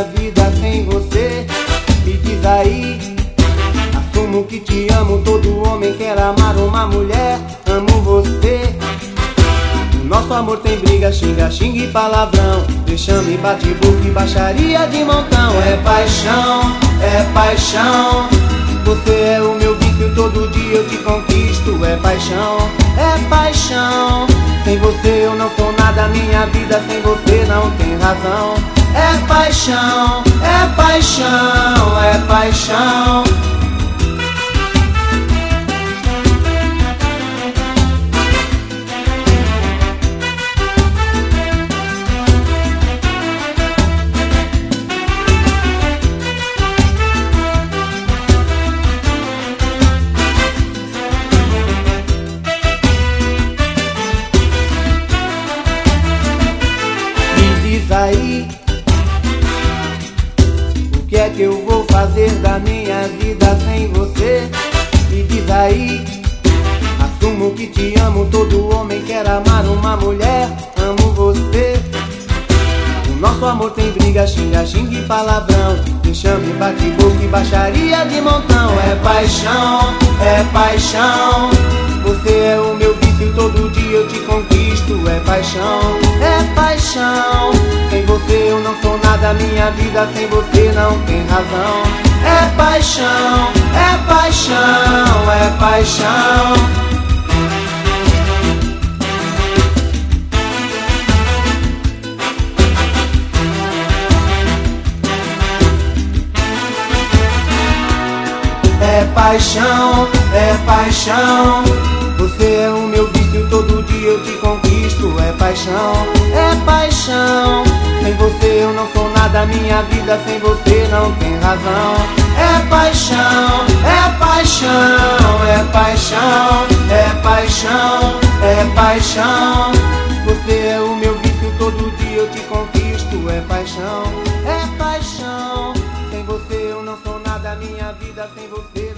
vida sem você. Me diz aí, assumo que te amo. Todo homem quer amar uma mulher, amo você. O nosso amor tem briga, xinga, xinga e palavrão, vexame, bate-boca e baixaria de montão. É paixão, é paixão. Você é o meu vício, todo dia eu te conquisto. É paixão, é paixão. Sem você eu não sou nada, minha vida sem você não tem razão. É paixão, é paixão, é paixão. Diz aí, o que é que eu vou fazer da minha vida sem você? Me diz aí, assumo que te amo. Todo homem quer amar uma mulher, amo você. O nosso amor tem briga, xinga, xinga e palavrão, vexame, bate-boca e baixaria de montão. É paixão, é paixão. Você é o meu vício, todo dia eu te conquisto. É paixão, é paixão. Sem você eu não sou nada, minha vida sem você não tem razão. É paixão, é paixão, é paixão. É paixão, é paixão. Você é o meu vício, todo dia eu te conquisto. É paixão, é paixão. Sem você eu não sou nada, minha vida sem você não tem razão. É paixão, é paixão, é paixão, é paixão, é paixão. Você é o meu vício, todo dia eu te conquisto. É paixão, é paixão. Sem você eu não sou nada, minha vida sem você